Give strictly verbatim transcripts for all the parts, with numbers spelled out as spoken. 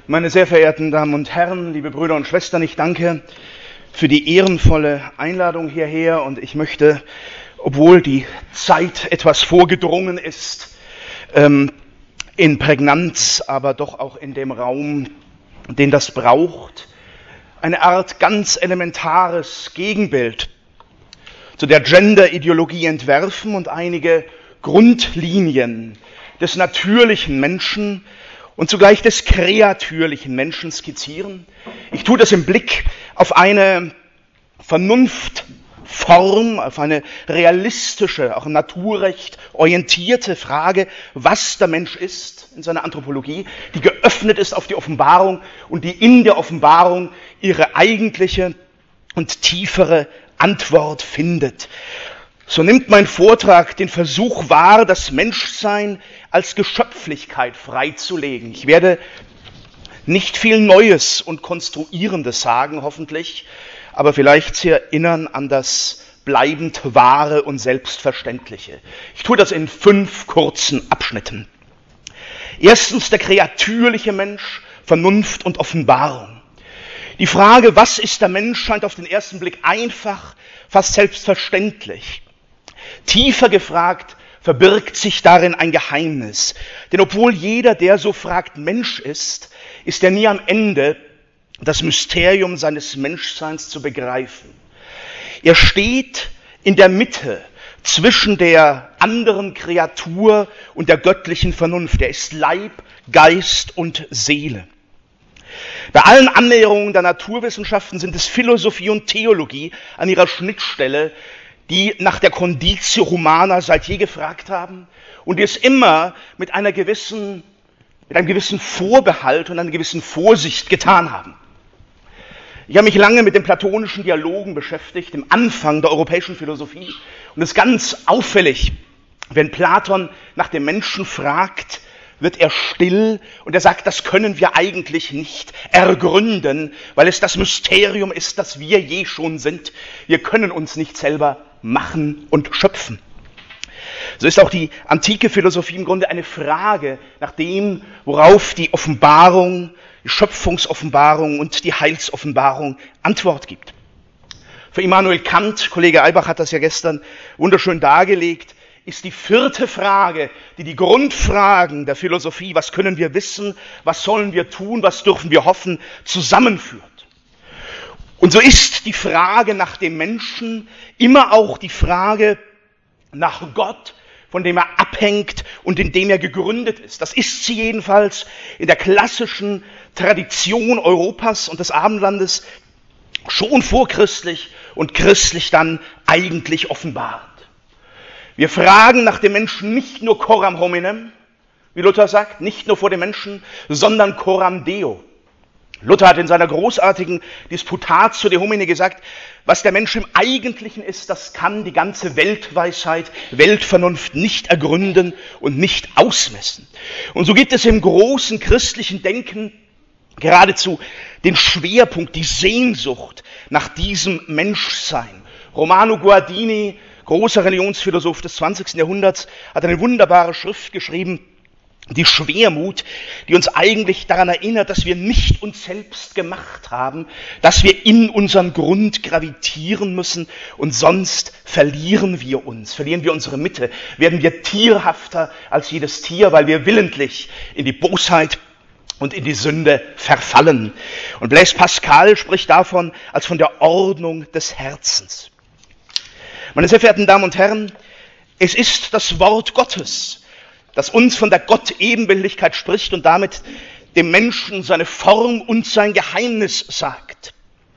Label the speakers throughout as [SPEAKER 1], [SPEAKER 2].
[SPEAKER 1] Meine sehr verehrten Damen und Herren, liebe Brüder und Schwestern, ich danke für die ehrenvolle Einladung hierher und ich möchte, obwohl die Zeit etwas vorgedrungen ist, ähm, in Prägnanz, aber doch auch in dem Raum, den das braucht, eine Art ganz elementares Gegenbild zu der Gender-Ideologie entwerfen und einige Grundlinien des natürlichen Menschen und zugleich des kreatürlichen Menschen skizzieren. Ich tue das im Blick auf eine Vernunftform, auf eine realistische, auch im Naturrecht orientierte Frage, was der Mensch ist in seiner Anthropologie, die geöffnet ist auf die Offenbarung und die in der Offenbarung ihre eigentliche und tiefere Antwort findet. So nimmt mein Vortrag den Versuch wahr, das Menschsein als Geschöpflichkeit freizulegen. Ich werde nicht viel Neues und Konstruierendes sagen, hoffentlich, aber vielleicht Sie erinnern an das bleibend Wahre und Selbstverständliche. Ich tue das in fünf kurzen Abschnitten. Erstens der kreatürliche Mensch, Vernunft und Offenbarung. Die Frage, was ist der Mensch, scheint auf den ersten Blick einfach, fast selbstverständlich. Tiefer gefragt, verbirgt sich darin ein Geheimnis. Denn obwohl jeder, der so fragt, Mensch ist, ist er nie am Ende, das Mysterium seines Menschseins zu begreifen. Er steht in der Mitte zwischen der anderen Kreatur und der göttlichen Vernunft. Er ist Leib, Geist und Seele. Bei allen Annäherungen der Naturwissenschaften sind es Philosophie und Theologie an ihrer Schnittstelle, die nach der Conditio Humana seit je gefragt haben und die es immer mit einer gewissen, mit einem gewissen Vorbehalt und einer gewissen Vorsicht getan haben. Ich habe mich lange mit den platonischen Dialogen beschäftigt, dem Anfang der europäischen Philosophie, und es ist ganz auffällig, wenn Platon nach dem Menschen fragt, wird er still und er sagt, das können wir eigentlich nicht ergründen, weil es das Mysterium ist, das wir je schon sind. Wir können uns nicht selber machen und schöpfen. So ist auch die antike Philosophie im Grunde eine Frage nach dem, worauf die Offenbarung, die Schöpfungsoffenbarung und die Heilsoffenbarung Antwort gibt. Für Immanuel Kant, Kollege Eibach hat das ja gestern wunderschön dargelegt, ist die vierte Frage, die die Grundfragen der Philosophie, was können wir wissen, was sollen wir tun, was dürfen wir hoffen, zusammenführt. Und so ist die Frage nach dem Menschen immer auch die Frage nach Gott, von dem er abhängt und in dem er gegründet ist. Das ist sie jedenfalls in der klassischen Tradition Europas und des Abendlandes schon vorchristlich und christlich dann eigentlich offenbart. Wir fragen nach dem Menschen nicht nur coram hominem, wie Luther sagt, nicht nur vor dem Menschen, sondern coram Deo. Luther hat in seiner großartigen Disputatio de homine gesagt, was der Mensch im Eigentlichen ist, das kann die ganze Weltweisheit, Weltvernunft nicht ergründen und nicht ausmessen. Und so gibt es im großen christlichen Denken geradezu den Schwerpunkt, die Sehnsucht nach diesem Menschsein. Romano Guardini, großer Religionsphilosoph des zwanzigsten Jahrhunderts, hat eine wunderbare Schrift geschrieben, die Schwermut, die uns eigentlich daran erinnert, dass wir nicht uns selbst gemacht haben, dass wir in unseren Grund gravitieren müssen und sonst verlieren wir uns, verlieren wir unsere Mitte, werden wir tierhafter als jedes Tier, weil wir willentlich in die Bosheit und in die Sünde verfallen. Und Blaise Pascal spricht davon als von der Ordnung des Herzens. Meine sehr verehrten Damen und Herren, es ist das Wort Gottes, das uns von der Gott-Ebenbildlichkeit spricht und damit dem Menschen seine Form und sein Geheimnis sagt.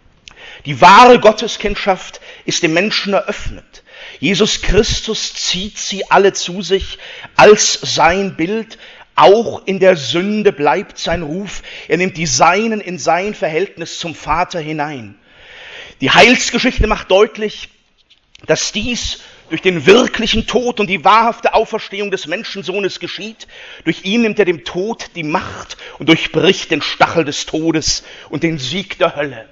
[SPEAKER 1] Die wahre Gotteskindschaft ist dem Menschen eröffnet. Jesus Christus zieht sie alle zu sich als sein Bild. Auch in der Sünde bleibt sein Ruf. Er nimmt die Seinen in sein Verhältnis zum Vater hinein. Die Heilsgeschichte macht deutlich, dass dies durch den wirklichen Tod und die wahrhafte Auferstehung des Menschensohnes geschieht. Durch ihn nimmt er dem Tod die Macht und durchbricht den Stachel des Todes und den Sieg der Hölle.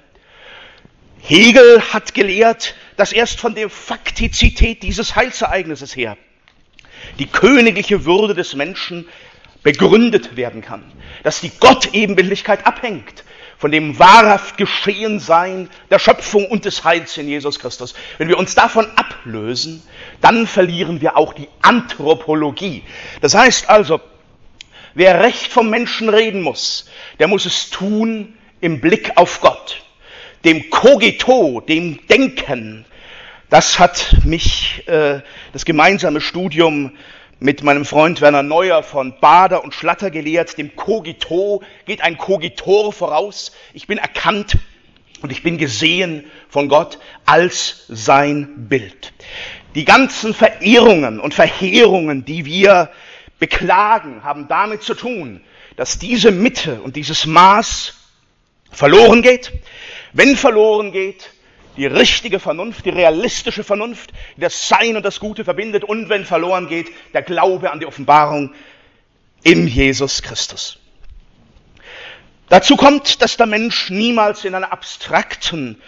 [SPEAKER 1] Hegel hat gelehrt, dass erst von der Faktizität dieses Heilsereignisses her die königliche Würde des Menschen begründet werden kann, dass die Gott-Ebenbildlichkeit abhängt von dem wahrhaft Geschehensein der Schöpfung und des Heils in Jesus Christus. Wenn wir uns davon ablösen, dann verlieren wir auch die Anthropologie. Das heißt also, wer Recht vom Menschen reden muss, der muss es tun im Blick auf Gott, dem Cogito, dem Denken. Das hat mich äh, das gemeinsame Studium mit meinem Freund Werner Neuer von Bader und Schlatter gelehrt. Dem Cogito geht ein Cogitor voraus. Ich bin erkannt und ich bin gesehen von Gott als sein Bild. Die ganzen Verehrungen und Verheerungen, die wir beklagen, haben damit zu tun, dass diese Mitte und dieses Maß verloren geht. Wenn verloren geht, die richtige Vernunft, die realistische Vernunft, die das Sein und das Gute verbindet, und wenn verloren geht, der Glaube an die Offenbarung in Jesus Christus. Dazu kommt, dass der Mensch niemals in einer abstrakten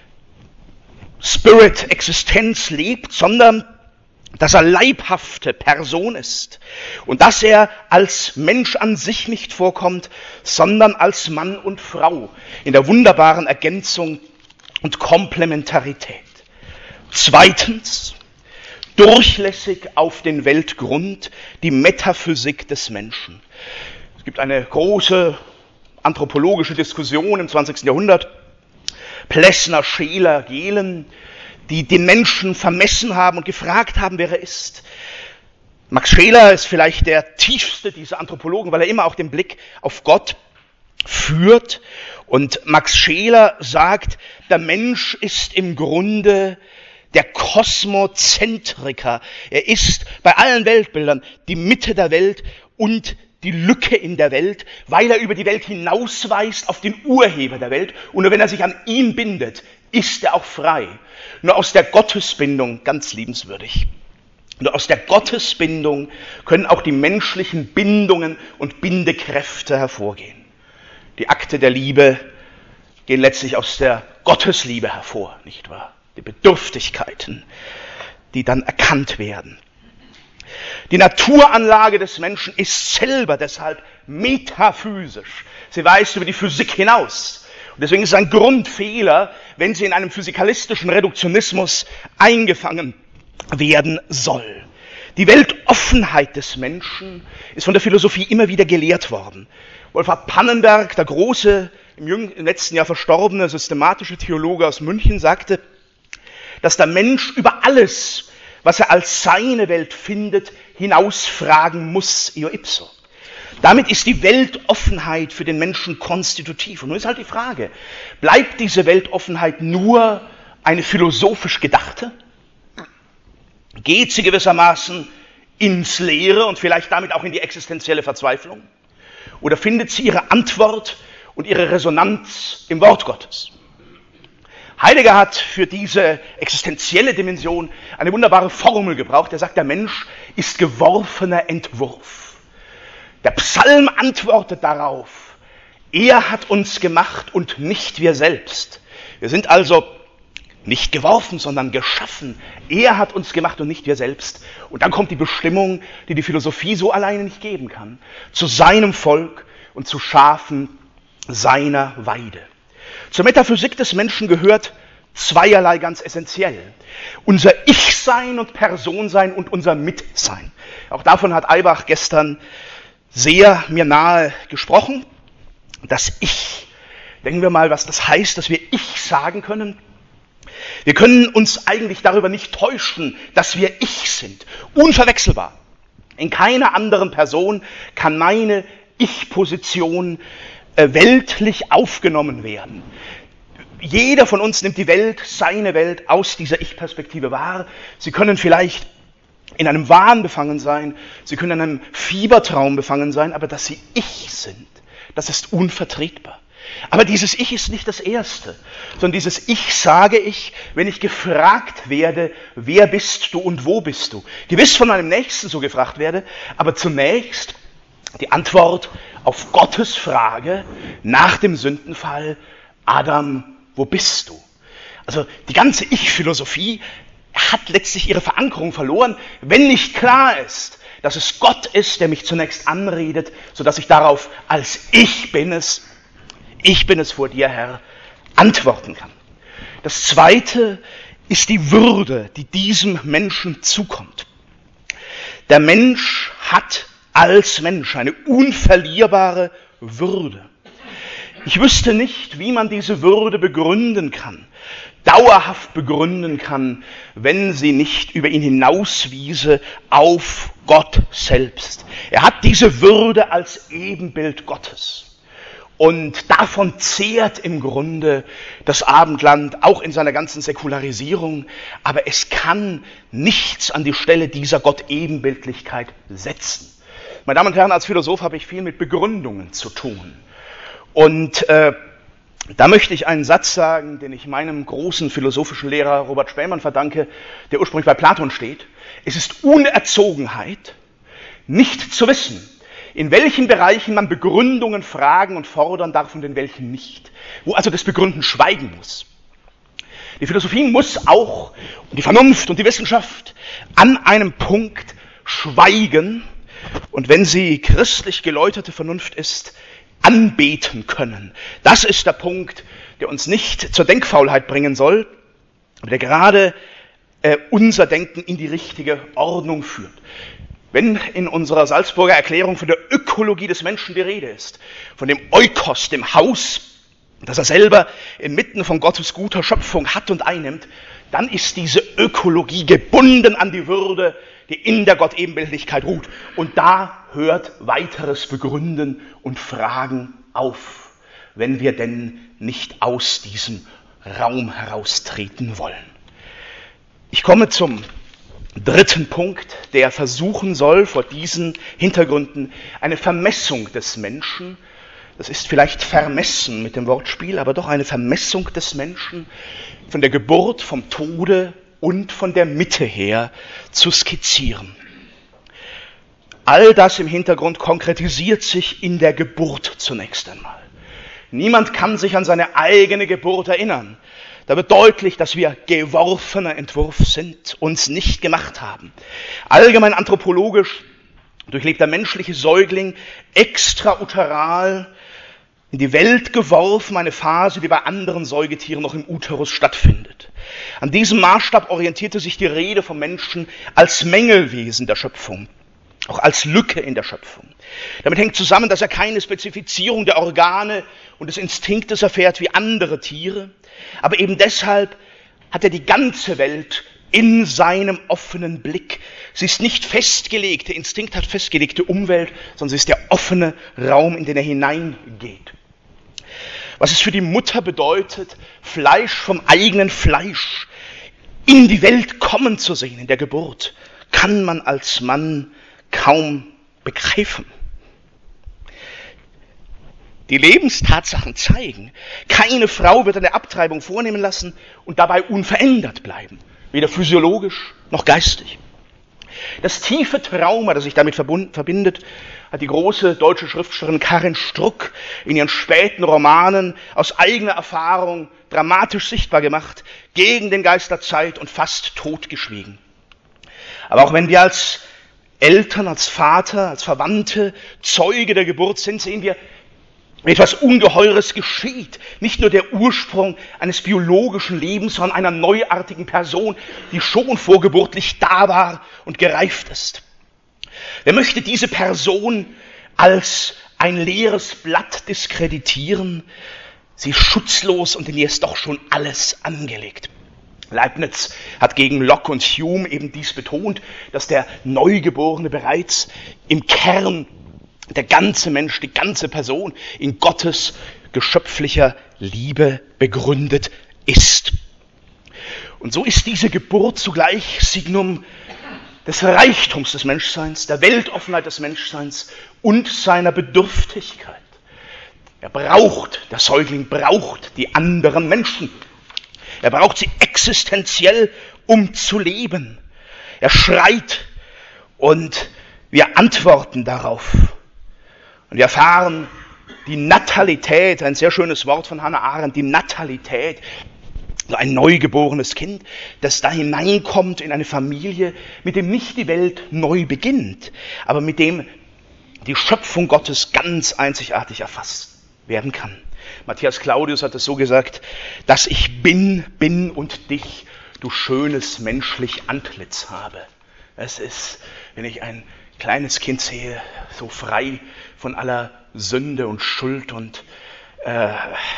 [SPEAKER 1] Spirit-Existenz lebt, sondern dass er leibhafte Person ist und dass er als Mensch an sich nicht vorkommt, sondern als Mann und Frau in der wunderbaren Ergänzung und Komplementarität. Zweitens, durchlässig auf den Weltgrund, die Metaphysik des Menschen. Es gibt eine große anthropologische Diskussion im zwanzigsten Jahrhundert, Plessner, Scheler, Gehlen, die den Menschen vermessen haben und gefragt haben, wer er ist. Max Scheler ist vielleicht der tiefste dieser Anthropologen, weil er immer auch den Blick auf Gott führt. Und Max Scheler sagt, der Mensch ist im Grunde der Kosmozentriker. Er ist bei allen Weltbildern die Mitte der Welt und die Lücke in der Welt, weil er über die Welt hinausweist auf den Urheber der Welt. Und nur wenn er sich an ihn bindet, ist er auch frei. Nur aus der Gottesbindung, ganz liebenswürdig, nur aus der Gottesbindung können auch die menschlichen Bindungen und Bindekräfte hervorgehen. Die Akte der Liebe gehen letztlich aus der Gottesliebe hervor, nicht wahr? Die Bedürftigkeiten, die dann erkannt werden. Die Naturanlage des Menschen ist selber deshalb metaphysisch. Sie weist über die Physik hinaus. Und deswegen ist es ein Grundfehler, wenn sie in einem physikalistischen Reduktionismus eingefangen werden soll. Die Weltoffenheit des Menschen ist von der Philosophie immer wieder gelehrt worden. Wolfhard Pannenberg, der große, im, jüng- im letzten Jahr verstorbene systematische Theologe aus München, sagte, dass der Mensch über alles, was er als seine Welt findet, hinausfragen muss, eo ipso. Damit ist die Weltoffenheit für den Menschen konstitutiv. Und nun ist halt die Frage, bleibt diese Weltoffenheit nur eine philosophisch gedachte? Geht sie gewissermaßen ins Leere und vielleicht damit auch in die existenzielle Verzweiflung? Oder findet sie ihre Antwort und ihre Resonanz im Wort Gottes? Heidegger hat für diese existenzielle Dimension eine wunderbare Formel gebraucht. Er sagt, der Mensch ist geworfener Entwurf. Der Psalm antwortet darauf, er hat uns gemacht und nicht wir selbst. Wir sind also nicht geworfen, sondern geschaffen. Er hat uns gemacht und nicht wir selbst. Und dann kommt die Bestimmung, die die Philosophie so alleine nicht geben kann. Zu seinem Volk und zu Schafen seiner Weide. Zur Metaphysik des Menschen gehört zweierlei ganz essentiell. Unser Ich-Sein und Personsein und unser Mitsein. Auch davon hat Eibach gestern sehr mir nahe gesprochen. Das Ich. Denken wir mal, was das heißt, dass wir Ich sagen können. Wir können uns eigentlich darüber nicht täuschen, dass wir Ich sind. Unverwechselbar. In keiner anderen Person kann meine Ich-Position äh, weltlich aufgenommen werden. Jeder von uns nimmt die Welt, seine Welt, aus dieser Ich-Perspektive wahr. Sie können vielleicht in einem Wahn befangen sein, sie können in einem Fiebertraum befangen sein, aber dass sie Ich sind, das ist unvertretbar. Aber dieses Ich ist nicht das Erste, sondern dieses Ich sage ich, wenn ich gefragt werde, wer bist du und wo bist du? Gewiss von meinem Nächsten so gefragt werde, aber zunächst die Antwort auf Gottes Frage nach dem Sündenfall, Adam, wo bist du? Also die ganze Ich-Philosophie hat letztlich ihre Verankerung verloren, wenn nicht klar ist, dass es Gott ist, der mich zunächst anredet, sodass ich darauf als ich bin es, ich bin es vor dir, Herr, antworten kann. Das Zweite ist die Würde, die diesem Menschen zukommt. Der Mensch hat als Mensch eine unverlierbare Würde. Ich wüsste nicht, wie man diese Würde begründen kann, dauerhaft begründen kann, wenn sie nicht über ihn hinauswiese auf Gott selbst. Er hat diese Würde als Ebenbild Gottes. Und davon zehrt im Grunde das Abendland, auch in seiner ganzen Säkularisierung. Aber es kann nichts an die Stelle dieser Gott-Ebenbildlichkeit setzen. Meine Damen und Herren, als Philosoph habe ich viel mit Begründungen zu tun. Und äh, da möchte ich einen Satz sagen, den ich meinem großen philosophischen Lehrer Robert Spähmann verdanke, der ursprünglich bei Platon steht. Es ist Unerzogenheit, nicht zu wissen, in welchen Bereichen man Begründungen fragen und fordern darf und in welchen nicht. Wo also das Begründen schweigen muss. Die Philosophie muss auch, und die Vernunft und die Wissenschaft, an einem Punkt schweigen. Und wenn sie christlich geläuterte Vernunft ist, anbeten können. Das ist der Punkt, der uns nicht zur Denkfaulheit bringen soll, aber der gerade äh, unser Denken in die richtige Ordnung führt. Wenn in unserer Salzburger Erklärung von der Ökologie des Menschen die Rede ist, von dem Oikos, dem Haus, das er selber inmitten von Gottes guter Schöpfung hat und einnimmt, dann ist diese Ökologie gebunden an die Würde, die in der Gott-Ebenbildlichkeit ruht. Und da hört weiteres Begründen und Fragen auf, wenn wir denn nicht aus diesem Raum heraustreten wollen. Ich komme zum dritten Punkt, der versuchen soll, vor diesen Hintergründen eine Vermessung des Menschen, das ist vielleicht vermessen mit dem Wortspiel, aber doch eine Vermessung des Menschen von der Geburt, vom Tode und von der Mitte her zu skizzieren. All das im Hintergrund konkretisiert sich in der Geburt zunächst einmal. Niemand kann sich an seine eigene Geburt erinnern. Da wird deutlich, dass wir geworfener Entwurf sind, uns nicht gemacht haben. Allgemein anthropologisch durchlebt der menschliche Säugling extrauteral in die Welt geworfen, eine Phase, die bei anderen Säugetieren noch im Uterus stattfindet. An diesem Maßstab orientierte sich die Rede vom Menschen als Mängelwesen der Schöpfung, auch als Lücke in der Schöpfung. Damit hängt zusammen, dass er keine Spezifizierung der Organe und des Instinktes erfährt wie andere Tiere, aber eben deshalb hat er die ganze Welt in seinem offenen Blick. Sie ist nicht festgelegt, der Instinkt hat festgelegte Umwelt, sondern sie ist der offene Raum, in den er hineingeht. Was es für die Mutter bedeutet, Fleisch vom eigenen Fleisch in die Welt kommen zu sehen, in der Geburt, kann man als Mann kaum begreifen. Die Lebenstatsachen zeigen, keine Frau wird eine Abtreibung vornehmen lassen und dabei unverändert bleiben, weder physiologisch noch geistig. Das tiefe Trauma, das sich damit verbindet, hat die große deutsche Schriftstellerin Karin Struck in ihren späten Romanen aus eigener Erfahrung dramatisch sichtbar gemacht, gegen den Geist der Zeit und fast totgeschwiegen. Aber auch wenn wir als Eltern, als Vater, als Verwandte Zeuge der Geburt sind, sehen wir, etwas Ungeheures geschieht. Nicht nur der Ursprung eines biologischen Lebens, sondern einer neuartigen Person, die schon vorgeburtlich da war und gereift ist. Wer möchte diese Person als ein leeres Blatt diskreditieren? Sie ist schutzlos und in ihr ist doch schon alles angelegt. Leibniz hat gegen Locke und Hume eben dies betont, dass der Neugeborene bereits im Kern, der ganze Mensch, die ganze Person in Gottes geschöpflicher Liebe begründet ist. Und so ist diese Geburt zugleich Signum des Reichtums des Menschseins, der Weltoffenheit des Menschseins und seiner Bedürftigkeit. Er braucht, der Säugling braucht die anderen Menschen. Er braucht sie existenziell, um zu leben. Er schreit und wir antworten darauf. Und wir erfahren die Natalität, ein sehr schönes Wort von Hannah Arendt, die Natalität, ein neugeborenes Kind, das da hineinkommt in eine Familie, mit dem nicht die Welt neu beginnt, aber mit dem die Schöpfung Gottes ganz einzigartig erfasst werden kann. Matthias Claudius hat es so gesagt, dass ich bin, bin und dich, du schönes menschlich Antlitz habe. Es ist, wenn ich ein kleines Kind sehe, so frei von aller Sünde und Schuld und äh,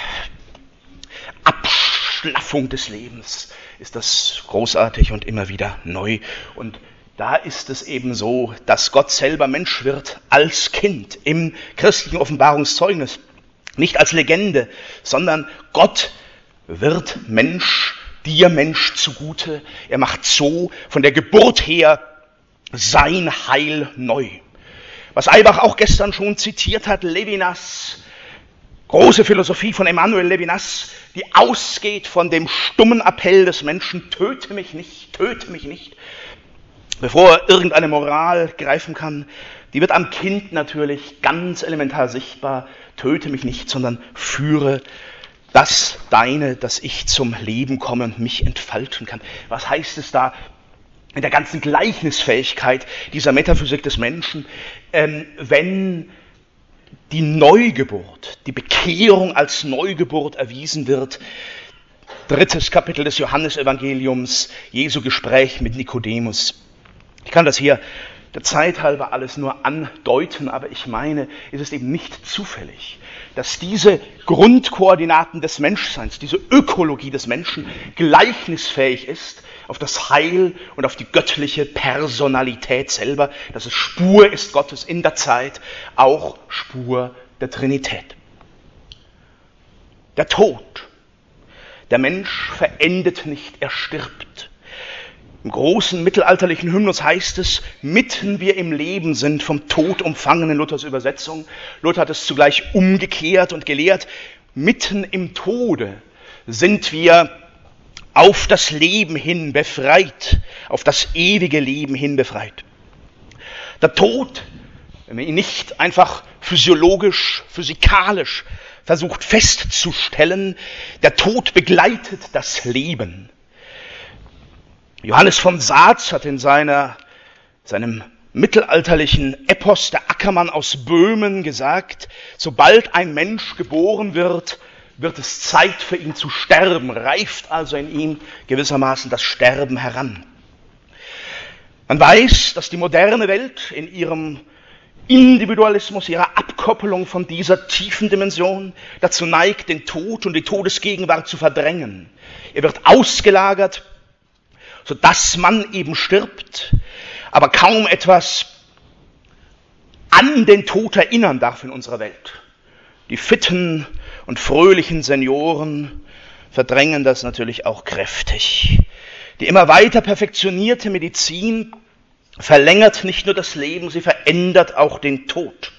[SPEAKER 1] Abschlaffung des Lebens, ist das großartig und immer wieder neu. Und da ist es eben so, dass Gott selber Mensch wird als Kind im christlichen Offenbarungszeugnis. Nicht als Legende, sondern Gott wird Mensch, dir Mensch zugute. Er macht so von der Geburt her sein Heil neu. Was Eibach auch gestern schon zitiert hat, Levinas große Philosophie von Emmanuel Levinas, die ausgeht von dem stummen Appell des Menschen, töte mich nicht, töte mich nicht, bevor er irgendeine Moral greifen kann, die wird am Kind natürlich ganz elementar sichtbar. Töte mich nicht, sondern führe das Deine, dass ich zum Leben komme und mich entfalten kann. Was heißt es da in der ganzen Gleichnisfähigkeit dieser Metaphysik des Menschen, ähm, wenn die Neugeburt, die Bekehrung als Neugeburt erwiesen wird? Drittes Kapitel des Johannesevangeliums, Jesu Gespräch mit Nikodemus. Ich kann das hier der Zeit halber alles nur andeuten, aber ich meine, es ist eben nicht zufällig, dass diese Grundkoordinaten des Menschseins, diese Ökologie des Menschen gleichnisfähig ist auf das Heil und auf die göttliche Personalität selber, dass es Spur ist Gottes in der Zeit, auch Spur der Trinität. Der Tod. Der Mensch verendet nicht, er stirbt. Im großen mittelalterlichen Hymnus heißt es, mitten wir im Leben sind, vom Tod umfangen in Luthers Übersetzung. Luther hat es zugleich umgekehrt und gelehrt, mitten im Tode sind wir auf das Leben hin befreit, auf das ewige Leben hin befreit. Der Tod, wenn man ihn nicht einfach physiologisch, physikalisch versucht festzustellen, der Tod begleitet das Leben. Johannes von Saatz hat in seiner, seinem mittelalterlichen Epos Der Ackermann aus Böhmen gesagt, sobald ein Mensch geboren wird, wird es Zeit für ihn zu sterben, reift also in ihm gewissermaßen das Sterben heran. Man weiß, dass die moderne Welt in ihrem Individualismus, ihrer Abkoppelung von dieser tiefen Dimension dazu neigt, den Tod und die Todesgegenwart zu verdrängen. Er wird ausgelagert, sodass man eben stirbt, aber kaum etwas an den Tod erinnern darf in unserer Welt. Die fitten und fröhlichen Senioren verdrängen das natürlich auch kräftig. Die immer weiter perfektionierte Medizin verlängert nicht nur das Leben, sie verändert auch den Tod.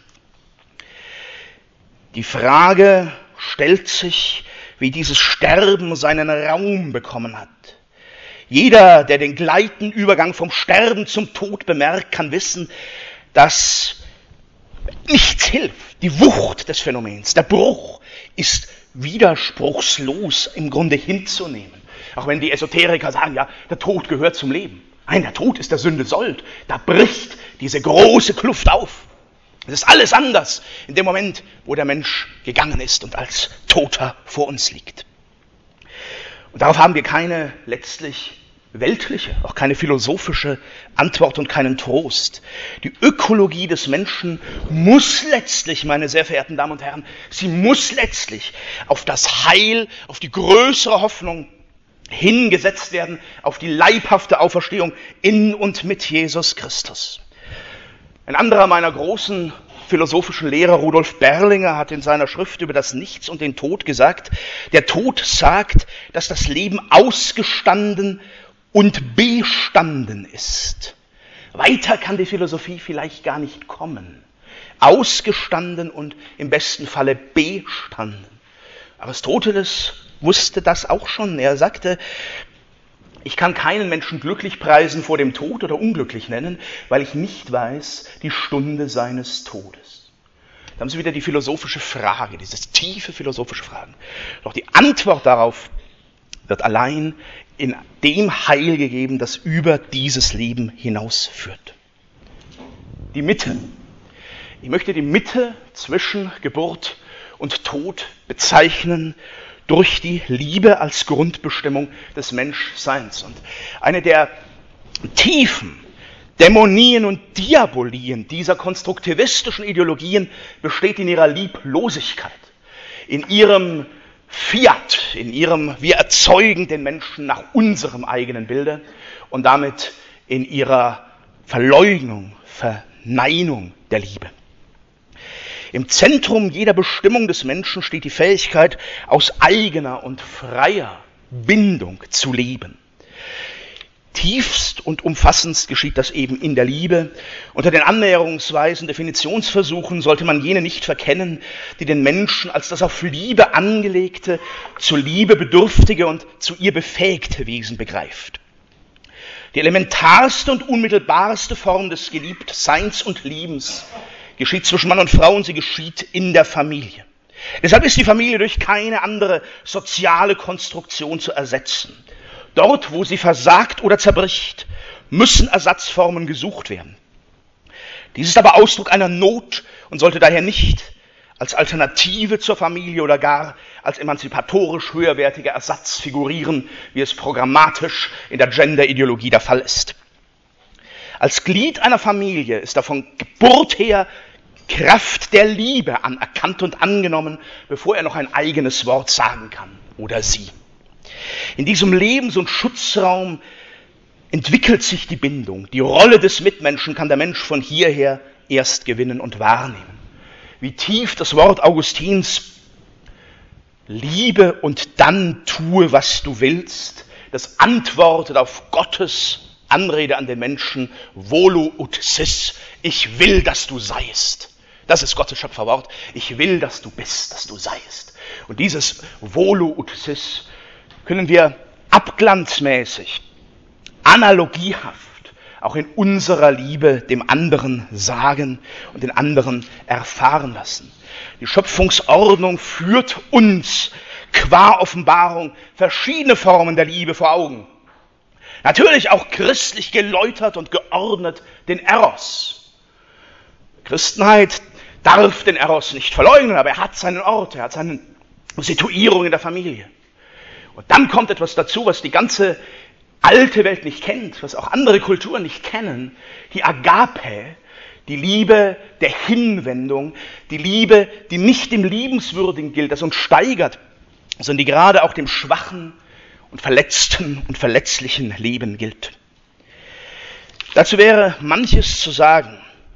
[SPEAKER 1] Die Frage stellt sich, wie dieses Sterben seinen Raum bekommen hat. Jeder, der den gleitenden Übergang vom Sterben zum Tod bemerkt, kann wissen, dass nichts hilft. Die Wucht des Phänomens, der Bruch, ist widerspruchslos im Grunde hinzunehmen. Auch wenn die Esoteriker sagen, ja, der Tod gehört zum Leben. Nein, der Tod ist der Sünde Sold. Da bricht diese große Kluft auf. Es ist alles anders in dem Moment, wo der Mensch gegangen ist und als Toter vor uns liegt. Und darauf haben wir keine letztlich weltliche, auch keine philosophische Antwort und keinen Trost. Die Ökologie des Menschen muss letztlich, meine sehr verehrten Damen und Herren, sie muss letztlich auf das Heil, auf die größere Hoffnung hingesetzt werden, auf die leibhafte Auferstehung in und mit Jesus Christus. Ein anderer meiner großen philosophischen Lehrer, Rudolf Berlinger, hat in seiner Schrift über das Nichts und den Tod gesagt, der Tod sagt, dass das Leben ausgestanden und bestanden ist. Weiter kann die Philosophie vielleicht gar nicht kommen. Ausgestanden und im besten Falle bestanden. Aristoteles wusste das auch schon. Er sagte, ich kann keinen Menschen glücklich preisen vor dem Tod oder unglücklich nennen, weil ich nicht weiß die Stunde seines Todes. Da haben Sie wieder die philosophische Frage, diese tiefe philosophische Frage. Doch die Antwort darauf wird allein in dem Heil gegeben, das über dieses Leben hinausführt. Die Mitte. Ich möchte die Mitte zwischen Geburt und Tod bezeichnen durch die Liebe als Grundbestimmung des Menschseins. Und eine der tiefen Dämonien und Diabolien dieser konstruktivistischen Ideologien besteht in ihrer Lieblosigkeit, in ihrem Fiat, in ihrem wir erzeugen den Menschen nach unserem eigenen Bilde und damit in ihrer Verleugnung, Verneinung der Liebe. Im Zentrum jeder Bestimmung des Menschen steht die Fähigkeit, aus eigener und freier Bindung zu leben. Tiefst und umfassendst geschieht das eben in der Liebe. Unter den Annäherungsweisen, Definitionsversuchen sollte man jene nicht verkennen, die den Menschen als das auf Liebe angelegte, zur Liebe bedürftige und zu ihr befähigte Wesen begreift. Die elementarste und unmittelbarste Form des Geliebtseins und Liebens geschieht zwischen Mann und Frau und sie geschieht in der Familie. Deshalb ist die Familie durch keine andere soziale Konstruktion zu ersetzen. Dort, wo sie versagt oder zerbricht, müssen Ersatzformen gesucht werden. Dies ist aber Ausdruck einer Not und sollte daher nicht als Alternative zur Familie oder gar als emanzipatorisch höherwertiger Ersatz figurieren, wie es programmatisch in der Gender-Ideologie der Fall ist. Als Glied einer Familie ist er von Geburt her Kraft der Liebe anerkannt und angenommen, bevor er noch ein eigenes Wort sagen kann, oder sie. In diesem Lebens- und Schutzraum entwickelt sich die Bindung. Die Rolle des Mitmenschen kann der Mensch von hierher erst gewinnen und wahrnehmen. Wie tief das Wort Augustins, liebe und dann tue, was du willst, das antwortet auf Gottes Anrede an den Menschen, volo ut sis, ich will, dass du seiest. Das ist Gottes Schöpferwort. Ich will, dass du bist, dass du seiest. Und dieses volo ut sis können wir abglanzmäßig, analogiehaft auch in unserer Liebe dem anderen sagen und den anderen erfahren lassen. Die Schöpfungsordnung führt uns qua Offenbarung verschiedene Formen der Liebe vor Augen. Natürlich auch christlich geläutert und geordnet den Eros. Christenheit darf den Eros nicht verleugnen, aber er hat seinen Ort, er hat seine Situierung in der Familie. Und dann kommt etwas dazu, was die ganze alte Welt nicht kennt, was auch andere Kulturen nicht kennen, die Agape, die Liebe der Hinwendung, die Liebe, die nicht dem Liebenswürdigen gilt, das uns steigert, sondern die gerade auch dem schwachen und verletzten und verletzlichen Leben gilt. Dazu wäre manches zu sagen.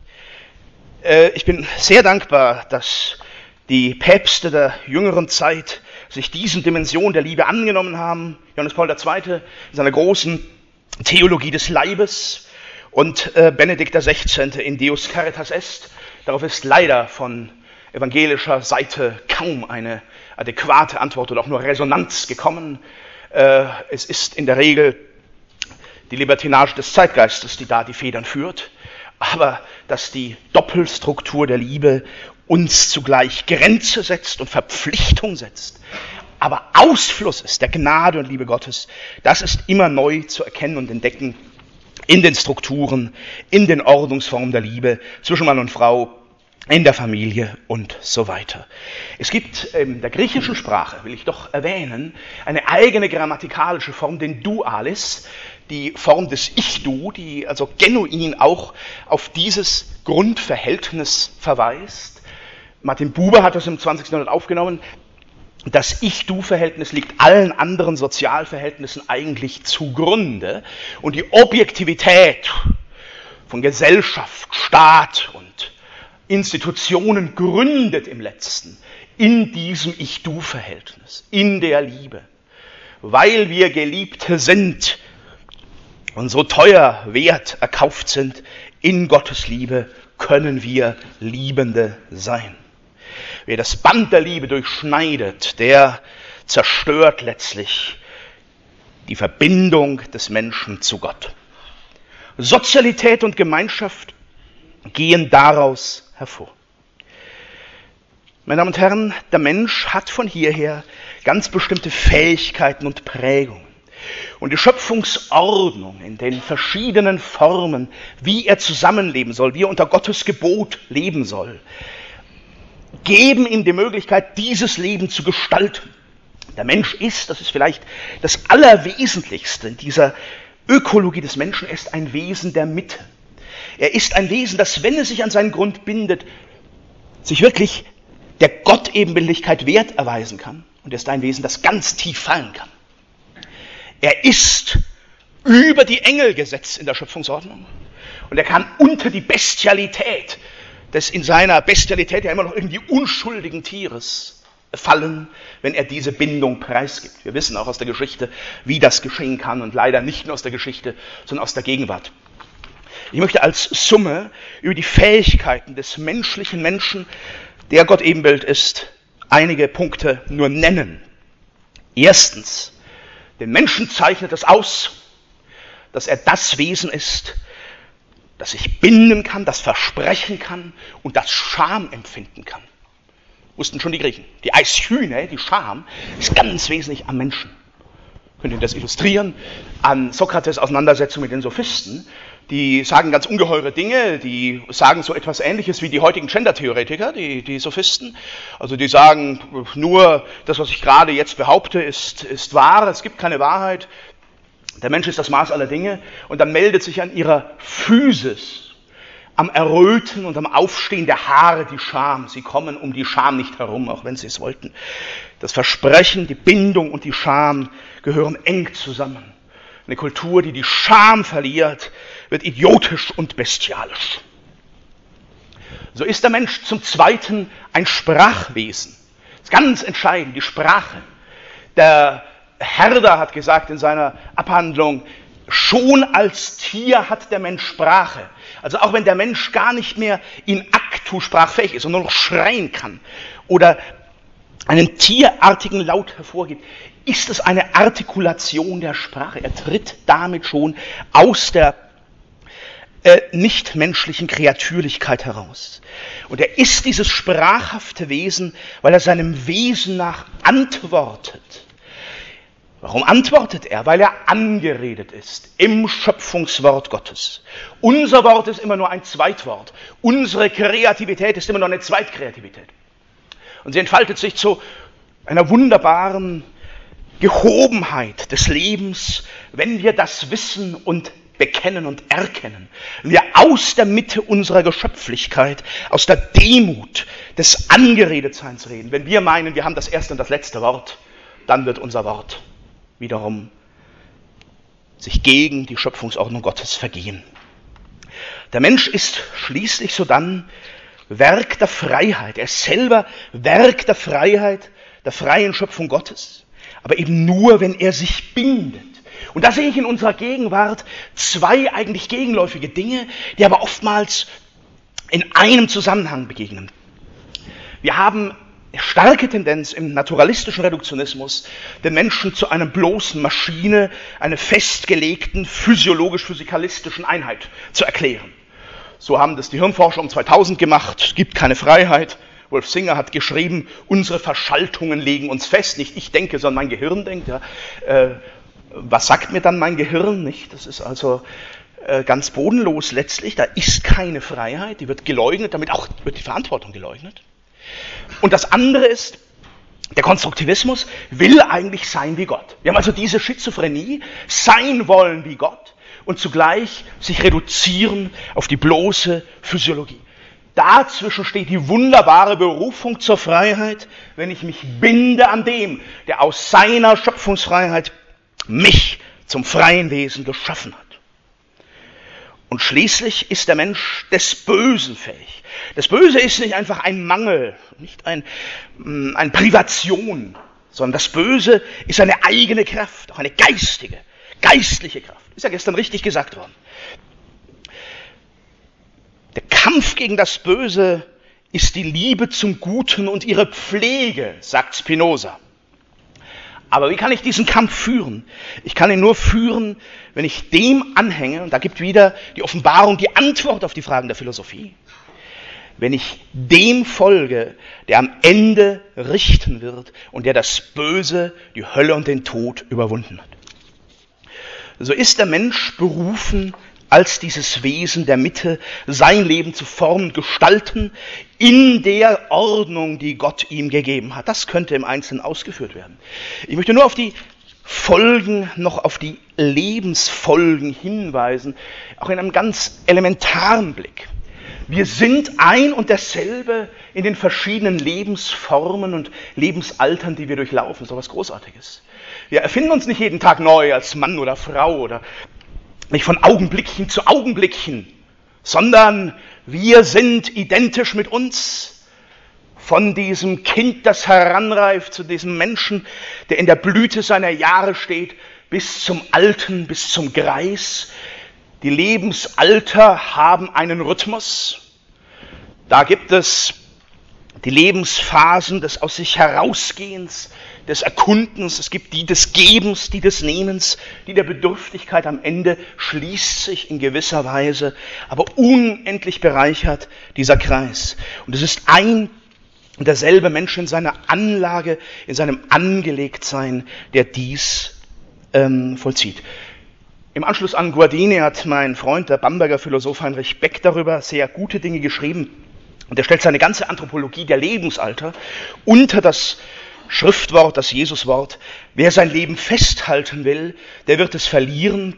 [SPEAKER 1] Ich bin sehr dankbar, dass die Päpste der jüngeren Zeit sich diesen Dimensionen der Liebe angenommen haben. Johannes Paul der Zweite in seiner großen Theologie des Leibes und äh, Benedikt der Sechzehnte in Deus Caritas Est. Darauf ist leider von evangelischer Seite kaum eine adäquate Antwort oder auch nur Resonanz gekommen. Äh, es ist in der Regel die Libertinage des Zeitgeistes, die da die Federn führt. Aber dass die Doppelstruktur der Liebe uns zugleich Grenze setzt und Verpflichtung setzt, aber Ausfluss ist der Gnade und Liebe Gottes, das ist immer neu zu erkennen und entdecken in den Strukturen, in den Ordnungsformen der Liebe zwischen Mann und Frau, in der Familie und so weiter. Es gibt in der griechischen Sprache, will ich doch erwähnen, eine eigene grammatikalische Form, den Dualis, die Form des Ich-Du, die also genuin auch auf dieses Grundverhältnis verweist. Martin Buber hat das im zwanzigsten Jahrhundert aufgenommen. Das Ich-Du-Verhältnis liegt allen anderen Sozialverhältnissen eigentlich zugrunde. Und die Objektivität von Gesellschaft, Staat und Institutionen gründet im Letzten in diesem Ich-Du-Verhältnis, in der Liebe. Weil wir Geliebte sind und so teuer wert erkauft sind, in Gottes Liebe können wir Liebende sein. Wer das Band der Liebe durchschneidet, der zerstört letztlich die Verbindung des Menschen zu Gott. Sozialität und Gemeinschaft gehen daraus hervor. Meine Damen und Herren, der Mensch hat von hierher ganz bestimmte Fähigkeiten und Prägungen. Und die Schöpfungsordnung in den verschiedenen Formen, wie er zusammenleben soll, wie er unter Gottes Gebot leben soll, geben ihm die Möglichkeit, dieses Leben zu gestalten. Der Mensch ist, das ist vielleicht das Allerwesentlichste in dieser Ökologie des Menschen, ist ein Wesen der Mitte. Er ist ein Wesen, das, wenn es sich an seinen Grund bindet, sich wirklich der Gottebenbildlichkeit Wert erweisen kann. Und er ist ein Wesen, das ganz tief fallen kann. Er ist über die Engel gesetzt in der Schöpfungsordnung. Und er kann unter die Bestialität des in seiner Bestialität ja immer noch irgendwie unschuldigen Tieres fallen, wenn er diese Bindung preisgibt. Wir wissen auch aus der Geschichte, wie das geschehen kann und leider nicht nur aus der Geschichte, sondern aus der Gegenwart. Ich möchte als Summe über die Fähigkeiten des menschlichen Menschen, der Gott Ebenbild ist, einige Punkte nur nennen. Erstens, den Menschen zeichnet es aus, dass er das Wesen ist, das sich binden kann, das versprechen kann und das Scham empfinden kann. Wussten schon die Griechen. Die Eishyne, die Scham, ist ganz wesentlich am Menschen. Könnt ihr das illustrieren? An Sokrates' Auseinandersetzung mit den Sophisten. Die sagen ganz ungeheure Dinge, die sagen so etwas Ähnliches wie die heutigen Gender-Theoretiker, die, die Sophisten. Also die sagen, nur das, was ich gerade jetzt behaupte, ist, ist wahr, es gibt keine Wahrheit. Der Mensch ist das Maß aller Dinge. Und dann meldet sich an ihrer Physis, am Erröten und am Aufstehen der Haare die Scham. Sie kommen um die Scham nicht herum, auch wenn sie es wollten. Das Versprechen, die Bindung und die Scham gehören eng zusammen. Eine Kultur, die die Scham verliert, wird idiotisch und bestialisch. So ist der Mensch zum Zweiten ein Sprachwesen. Das ist ganz entscheidend, die Sprache. Der Herder hat gesagt in seiner Abhandlung, schon als Tier hat der Mensch Sprache. Also auch wenn der Mensch gar nicht mehr in actu sprachfähig ist und nur noch schreien kann oder einen tierartigen Laut hervorgibt, ist es eine Artikulation der Sprache. Er tritt damit schon aus der äh, nichtmenschlichen Kreatürlichkeit heraus. Und er ist dieses sprachhafte Wesen, weil er seinem Wesen nach antwortet. Warum antwortet er? Weil er angeredet ist im Schöpfungswort Gottes. Unser Wort ist immer nur ein Zweitwort. Unsere Kreativität ist immer nur eine Zweitkreativität. Und sie entfaltet sich zu einer wunderbaren Gehobenheit des Lebens, wenn wir das wissen und bekennen und erkennen. Wenn wir aus der Mitte unserer Geschöpflichkeit, aus der Demut des Angeredetseins reden. Wenn wir meinen, wir haben das erste und das letzte Wort, dann wird unser Wort wiederum sich gegen die Schöpfungsordnung Gottes vergehen. Der Mensch ist schließlich sodann Werk der Freiheit. Er ist selber Werk der Freiheit, der freien Schöpfung Gottes. Aber eben nur, wenn er sich bindet. Und da sehe ich in unserer Gegenwart zwei eigentlich gegenläufige Dinge, die aber oftmals in einem Zusammenhang begegnen. Wir haben starke Tendenz im naturalistischen Reduktionismus, den Menschen zu einer bloßen Maschine, einer festgelegten physiologisch-physikalistischen Einheit zu erklären. So haben das die Hirnforscher um zweitausend gemacht, es gibt keine Freiheit. Wolf Singer hat geschrieben, unsere Verschaltungen legen uns fest, nicht ich denke, sondern mein Gehirn denkt. Ja. Äh, was sagt mir dann mein Gehirn? Nicht? Das ist also äh, ganz bodenlos letztlich, da ist keine Freiheit, die wird geleugnet, damit auch wird die Verantwortung geleugnet. Und das andere ist, der Konstruktivismus will eigentlich sein wie Gott. Wir haben also diese Schizophrenie, sein wollen wie Gott und zugleich sich reduzieren auf die bloße Physiologie. Dazwischen steht die wunderbare Berufung zur Freiheit, wenn ich mich binde an dem, der aus seiner Schöpfungsfreiheit mich zum freien Wesen geschaffen hat. Und schließlich ist der Mensch des Bösen fähig. Das Böse ist nicht einfach ein Mangel, nicht ein, eine Privation, sondern das Böse ist eine eigene Kraft, auch eine geistige, geistliche Kraft. Ist ja gestern richtig gesagt worden. Der Kampf gegen das Böse ist die Liebe zum Guten und ihre Pflege, sagt Spinoza. Aber wie kann ich diesen Kampf führen? Ich kann ihn nur führen, wenn ich dem anhänge, und da gibt wieder die Offenbarung die Antwort auf die Fragen der Philosophie, wenn ich dem folge, der am Ende richten wird und der das Böse, die Hölle und den Tod überwunden hat. So ist der Mensch berufen, als dieses Wesen der Mitte sein Leben zu formen, gestalten, in der Ordnung, die Gott ihm gegeben hat. Das könnte im Einzelnen ausgeführt werden. Ich möchte nur auf die Folgen, noch auf die Lebensfolgen hinweisen, auch in einem ganz elementaren Blick. Wir sind ein und derselbe in den verschiedenen Lebensformen und Lebensaltern, die wir durchlaufen. So was Großartiges. Wir erfinden uns nicht jeden Tag neu als Mann oder Frau oder nicht von Augenblickchen zu Augenblickchen, sondern wir sind identisch mit uns, von diesem Kind, das heranreift, zu diesem Menschen, der in der Blüte seiner Jahre steht, bis zum Alten, bis zum Greis. Die Lebensalter haben einen Rhythmus. Da gibt es die Lebensphasen des aus sich herausgehens, des Erkundens, es gibt die des Gebens, die des Nehmens, die der Bedürftigkeit. Am Ende schließt sich in gewisser Weise, aber unendlich bereichert dieser Kreis. Und es ist ein und derselbe Mensch in seiner Anlage, in seinem Angelegtsein, der dies ähm, vollzieht. Im Anschluss an Guardini hat mein Freund, der Bamberger Philosoph Heinrich Beck, darüber sehr gute Dinge geschrieben. Und er stellt seine ganze Anthropologie der Lebensalter unter das Schriftwort, das Jesuswort: Wer sein Leben festhalten will, der wird es verlieren.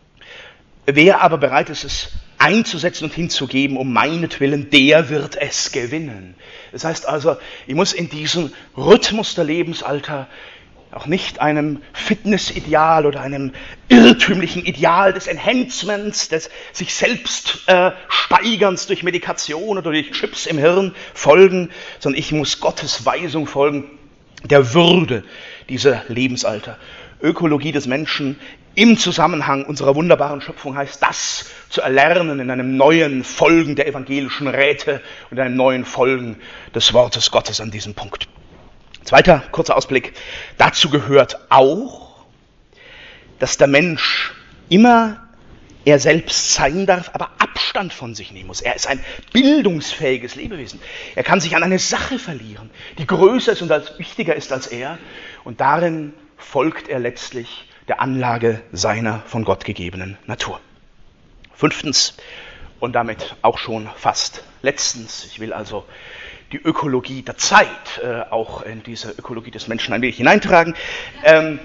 [SPEAKER 1] Wer aber bereit ist, es einzusetzen und hinzugeben, um meinetwillen, der wird es gewinnen. Das heißt also, ich muss in diesem Rhythmus der Lebensalter auch nicht einem Fitnessideal oder einem irrtümlichen Ideal des Enhancements, des sich selbst äh, Steigerns durch Medikation oder durch Chips im Hirn folgen, sondern ich muss Gottes Weisung folgen, der Würde dieser Lebensalter. Ökologie des Menschen im Zusammenhang unserer wunderbaren Schöpfung heißt das zu erlernen in einem neuen Folgen der evangelischen Räte und einem neuen Folgen des Wortes Gottes an diesem Punkt. Zweiter kurzer Ausblick. Dazu gehört auch, dass der Mensch immer er selbst sein darf, aber Abstand von sich nehmen muss. Er ist ein bildungsfähiges Lebewesen. Er kann sich an eine Sache verlieren, die größer ist und als wichtiger ist als er. Und darin folgt er letztlich der Anlage seiner von Gott gegebenen Natur. Fünftens, und damit auch schon fast letztens, ich will also die Ökologie der Zeit äh, auch in diese Ökologie des Menschen ein wenig hineintragen. Ähm,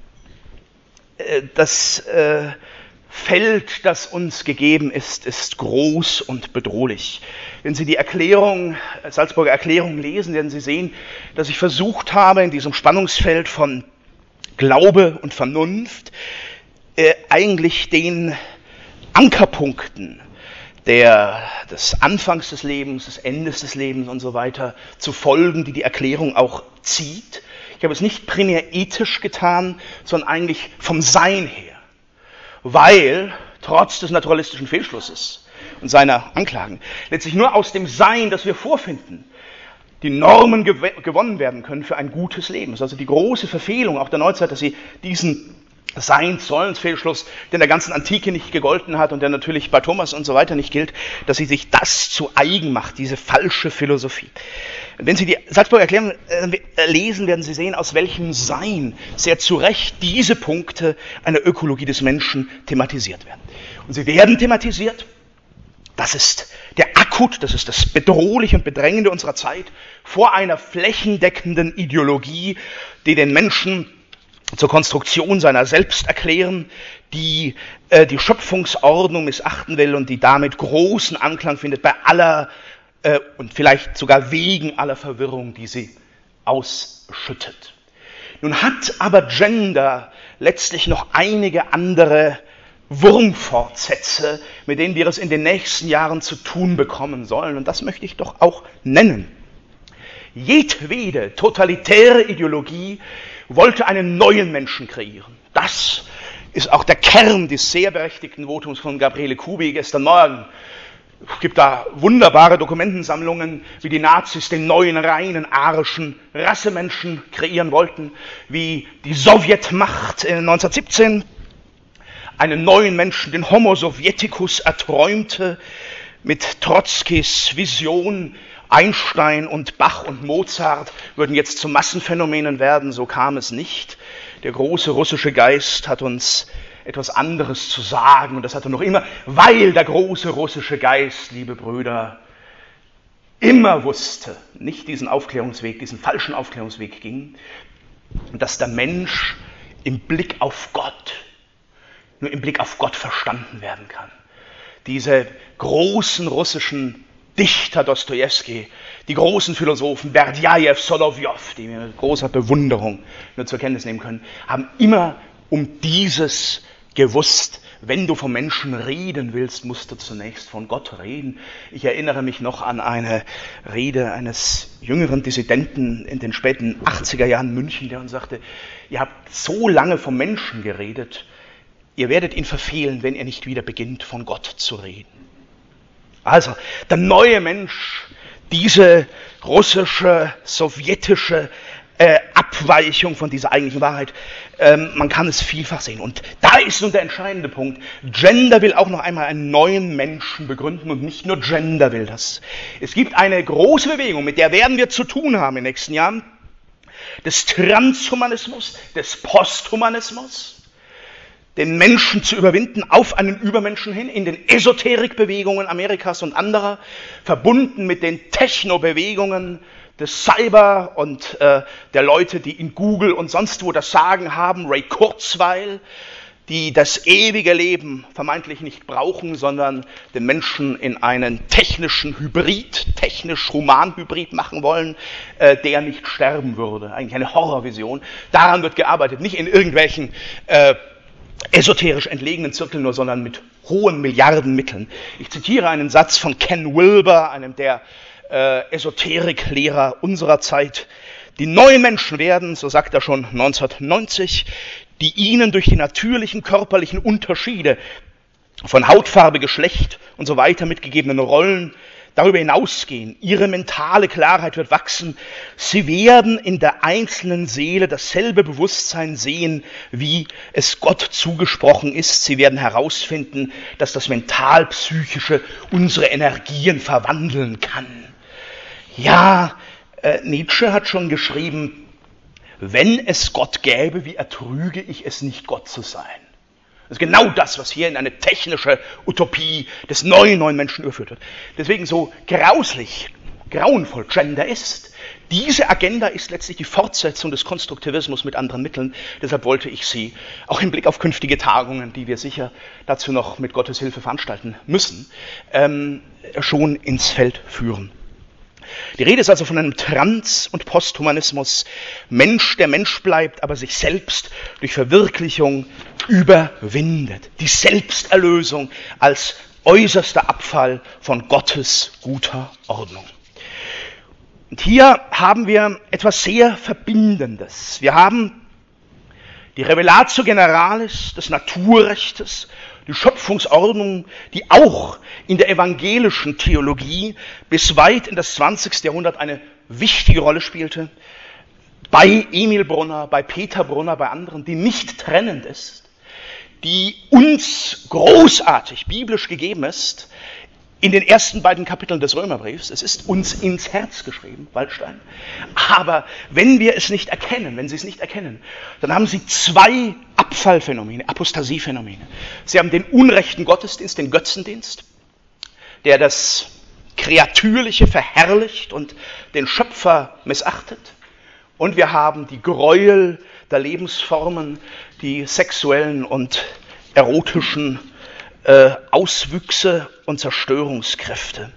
[SPEAKER 1] äh, das äh, Feld, das uns gegeben ist, ist groß und bedrohlich. Wenn Sie die Erklärung, Salzburger Erklärung lesen, werden Sie sehen, dass ich versucht habe, in diesem Spannungsfeld von Glaube und Vernunft äh, eigentlich den Ankerpunkten der, des Anfangs des Lebens, des Endes des Lebens und so weiter zu folgen, die die Erklärung auch zieht. Ich habe es nicht primär ethisch getan, sondern eigentlich vom Sein her. Weil, trotz des naturalistischen Fehlschlusses und seiner Anklagen, letztlich nur aus dem Sein, das wir vorfinden, die Normen gew- gewonnen werden können für ein gutes Leben. Das ist also die große Verfehlung auch der Neuzeit, dass sie diesen Seins-Sollens-Fehlschluss, der in der ganzen Antike nicht gegolten hat und der natürlich bei Thomas und so weiter nicht gilt, dass sie sich das zu eigen macht, diese falsche Philosophie. Wenn Sie die Salzburger Erklärung äh, lesen, werden Sie sehen, aus welchem Sein sehr zu Recht diese Punkte einer Ökologie des Menschen thematisiert werden. Und sie werden thematisiert. Das ist der Akut, das ist das Bedrohliche und Bedrängende unserer Zeit vor einer flächendeckenden Ideologie, die den Menschen zur Konstruktion seiner selbst erklären, die äh, die Schöpfungsordnung missachten will und die damit großen Anklang findet bei aller äh, und vielleicht sogar wegen aller Verwirrung, die sie ausschüttet. Nun hat aber Gender letztlich noch einige andere Wurmfortsätze, mit denen wir es in den nächsten Jahren zu tun bekommen sollen. Und das möchte ich doch auch nennen. Jedwede totalitäre Ideologie wollte einen neuen Menschen kreieren. Das ist auch der Kern des sehr berechtigten Votums von Gabriele Kubi gestern Morgen. Es gibt da wunderbare Dokumentensammlungen, wie die Nazis den neuen, reinen, arischen Rassemenschen kreieren wollten, wie die Sowjetmacht neunzehnhundertsiebzehn einen neuen Menschen, den Homo Sovieticus, erträumte, Mit Trotzkis Vision Einstein und Bach und Mozart würden jetzt zu Massenphänomenen werden, so kam es nicht. Der große russische Geist hat uns etwas anderes zu sagen und das hat er noch immer, weil der große russische Geist, liebe Brüder, immer wusste, nicht diesen Aufklärungsweg, diesen falschen Aufklärungsweg ging, dass der Mensch im Blick auf Gott, nur im Blick auf Gott verstanden werden kann. Diese großen russischen Dichter Dostojewski, die großen Philosophen Berdjajew, Solowjow, die wir mit großer Bewunderung nur zur Kenntnis nehmen können, haben immer um dieses gewusst. Wenn du vom Menschen reden willst, musst du zunächst von Gott reden. Ich erinnere mich noch an eine Rede eines jüngeren Dissidenten in den späten achtziger Jahren in München, der uns sagte, ihr habt so lange vom Menschen geredet, ihr werdet ihn verfehlen, wenn ihr nicht wieder beginnt, von Gott zu reden. Also, der neue Mensch, diese russische, sowjetische äh, Abweichung von dieser eigentlichen Wahrheit, ähm, man kann es vielfach sehen. Und da ist nun der entscheidende Punkt. Gender will auch noch einmal einen neuen Menschen begründen und nicht nur Gender will das. Es gibt eine große Bewegung, mit der werden wir zu tun haben in den nächsten Jahren, des Transhumanismus, des Posthumanismus, den Menschen zu überwinden auf einen Übermenschen hin, in den Esoterikbewegungen Amerikas und anderer, verbunden mit den Technobewegungen des Cyber und äh, der Leute, die in Google und sonst wo das Sagen haben, Ray Kurzweil, die das ewige Leben vermeintlich nicht brauchen, sondern den Menschen in einen technischen Hybrid, technisch-human-Hybrid machen wollen, äh, der nicht sterben würde. Eigentlich eine Horrorvision. Daran wird gearbeitet, nicht in irgendwelchen äh, esoterisch entlegenen Zirkeln nur, sondern mit hohen Milliardenmitteln. Ich zitiere einen Satz von Ken Wilber, einem der äh, Esoteriklehrer unserer Zeit. Die neuen Menschen werden, so sagt er schon neunzehnhundertneunzig, die ihnen durch die natürlichen körperlichen Unterschiede von Hautfarbe, Geschlecht und so weiter mitgegebenen Rollen darüber hinausgehen. Ihre mentale Klarheit wird wachsen. Sie werden in der einzelnen Seele dasselbe Bewusstsein sehen, wie es Gott zugesprochen ist. Sie werden herausfinden, dass das Mental-Psychische unsere Energien verwandeln kann. Ja, äh, Nietzsche hat schon geschrieben, wenn es Gott gäbe, wie ertrüge ich es nicht, Gott zu sein. Das ist genau das, was hier in eine technische Utopie des neuen, neuen Menschen überführt wird. Deswegen so grauslich, grauenvoll Gender ist. Diese Agenda ist letztlich die Fortsetzung des Konstruktivismus mit anderen Mitteln. Deshalb wollte ich sie, auch im Blick auf künftige Tagungen, die wir sicher dazu noch mit Gottes Hilfe veranstalten müssen, ähm, schon ins Feld führen. Die Rede ist also von einem Trans- und Posthumanismus. Mensch, der Mensch bleibt, aber sich selbst durch Verwirklichung überwindet. Die Selbsterlösung als äußerster Abfall von Gottes guter Ordnung. Und hier haben wir etwas sehr Verbindendes. Wir haben die Revelatio Generalis des Naturrechtes, die Schöpfungsordnung, die auch in der evangelischen Theologie bis weit in das zwanzigste Jahrhundert eine wichtige Rolle spielte, bei Emil Brunner, bei Peter Brunner, bei anderen, die nicht trennend ist, die uns großartig biblisch gegeben ist, in den ersten beiden Kapiteln des Römerbriefs. Es ist uns ins Herz geschrieben, Waldstein. Aber wenn wir es nicht erkennen, wenn Sie es nicht erkennen, dann haben Sie zwei Abfallphänomene, Apostasiephänomene. Sie haben den unrechten Gottesdienst, den Götzendienst, der das Kreatürliche verherrlicht und den Schöpfer missachtet. Und wir haben die Gräuel der Lebensformen, die sexuellen und erotischen Äh, Auswüchse und Zerstörungskräfte.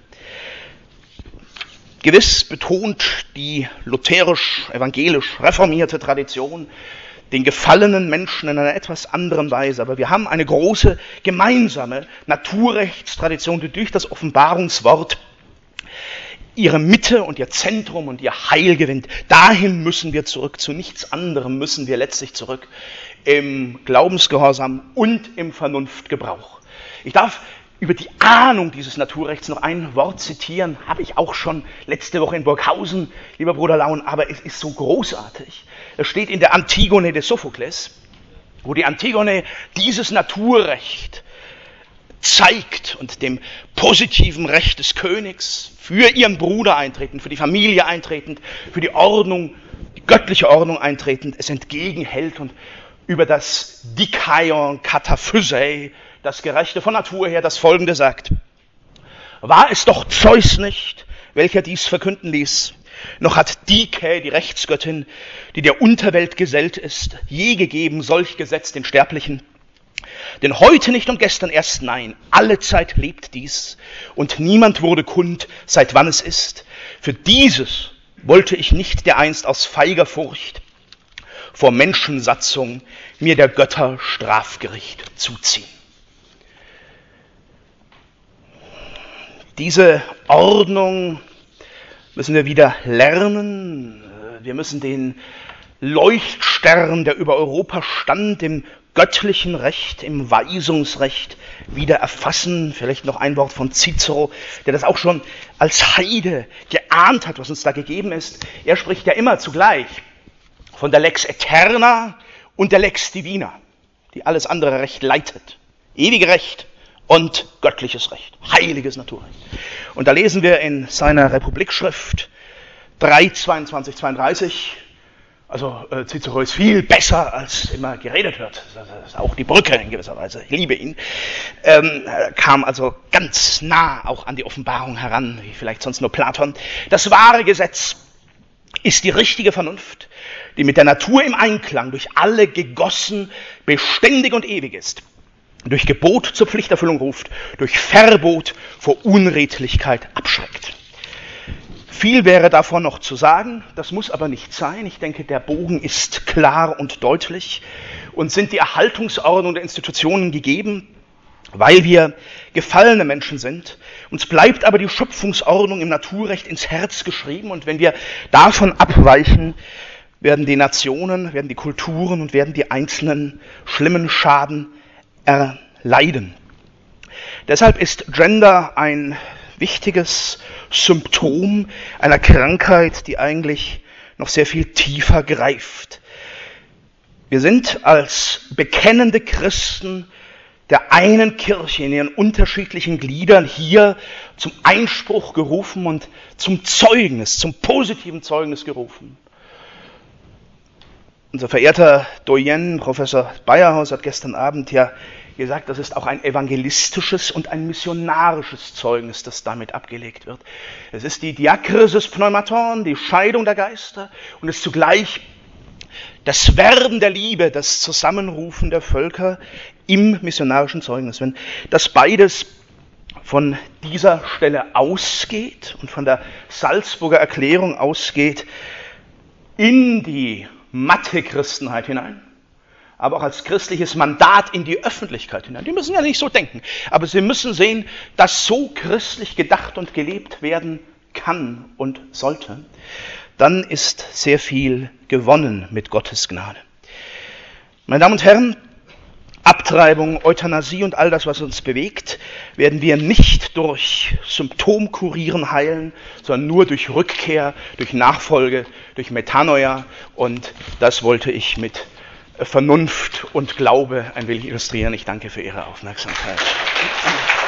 [SPEAKER 1] Gewiss betont die lutherisch-evangelisch-reformierte Tradition den gefallenen Menschen in einer etwas anderen Weise, aber wir haben eine große gemeinsame Naturrechtstradition, die durch das Offenbarungswort ihre Mitte und ihr Zentrum und ihr Heil gewinnt. Dahin müssen wir zurück, zu nichts anderem müssen wir letztlich zurück, im Glaubensgehorsam und im Vernunftgebrauch. Ich darf über die Ahnung dieses Naturrechts noch ein Wort zitieren, habe ich auch schon letzte Woche in Burghausen, lieber Bruder Laun, aber es ist so großartig. Es steht in der Antigone des Sophokles, wo die Antigone dieses Naturrecht zeigt und dem positiven Recht des Königs für ihren Bruder eintretend, für die Familie eintretend, für die Ordnung, die göttliche Ordnung eintretend, es entgegenhält und über das Dikaion Kataphysei, das Gerechte von Natur her, das Folgende sagt: War es doch Zeus nicht, welcher dies verkünden ließ, noch hat Dike, die Rechtsgöttin, die der Unterwelt gesellt ist, je gegeben solch Gesetz den Sterblichen. Denn heute nicht und gestern erst, nein, alle Zeit lebt dies, und niemand wurde kund, seit wann es ist. Für dieses wollte ich nicht dereinst aus feiger Furcht vor Menschensatzung mir der Götter Strafgericht zuziehen. Diese Ordnung müssen wir wieder lernen. Wir müssen den Leuchtstern, der über Europa stand, im göttlichen Recht, im Weisungsrecht wieder erfassen. Vielleicht noch ein Wort von Cicero, der das auch schon als Heide geahnt hat, was uns da gegeben ist. Er spricht ja immer zugleich von der Lex Eterna und der Lex Divina, die alles andere Recht leitet. Ewige Recht und göttliches Recht, heiliges Naturrecht. Und da lesen wir in seiner Republikschrift drei, zweiundzwanzig, zweiunddreißig, also äh, Cicero ist viel besser, als immer geredet wird. Das ist auch die Brücke in gewisser Weise. Ich liebe ihn. Ähm, kam also ganz nah auch an die Offenbarung heran, wie vielleicht sonst nur Platon. Das wahre Gesetz ist die richtige Vernunft, die mit der Natur im Einklang, durch alle gegossen, beständig und ewig ist, durch Gebot zur Pflichterfüllung ruft, durch Verbot vor Unredlichkeit abschreckt. Viel wäre davon noch zu sagen, das muss aber nicht sein. Ich denke, der Bogen ist klar und deutlich und sind die Erhaltungsordnung der Institutionen gegeben, weil wir gefallene Menschen sind. Uns bleibt aber die Schöpfungsordnung im Naturrecht ins Herz geschrieben, und wenn wir davon abweichen, werden die Nationen, werden die Kulturen und werden die einzelnen schlimmen Schaden erleiden. Deshalb ist Gender ein wichtiges Symptom einer Krankheit, die eigentlich noch sehr viel tiefer greift. Wir sind als bekennende Christen der einen Kirche in ihren unterschiedlichen Gliedern hier zum Einspruch gerufen und zum Zeugnis, zum positiven Zeugnis gerufen. Unser verehrter Doyen, Professor Bayerhaus, hat gestern Abend ja gesagt, das ist auch ein evangelistisches und ein missionarisches Zeugnis, das damit abgelegt wird. Es ist die Diakrisis Pneumaton, die Scheidung der Geister, und es ist zugleich das Werden der Liebe, das Zusammenrufen der Völker im missionarischen Zeugnis. Wenn das beides von dieser Stelle ausgeht und von der Salzburger Erklärung ausgeht in die Mathe-Christenheit hinein, aber auch als christliches Mandat in die Öffentlichkeit hinein. Die müssen ja nicht so denken, aber sie müssen sehen, dass so christlich gedacht und gelebt werden kann und sollte. Dann ist sehr viel gewonnen mit Gottes Gnade. Meine Damen und Herren, Abtreibung, Euthanasie und all das, was uns bewegt, werden wir nicht durch Symptomkurieren heilen, sondern nur durch Rückkehr, durch Nachfolge, durch Metanoia. Und das wollte ich mit Vernunft und Glaube ein wenig illustrieren. Ich danke für Ihre Aufmerksamkeit.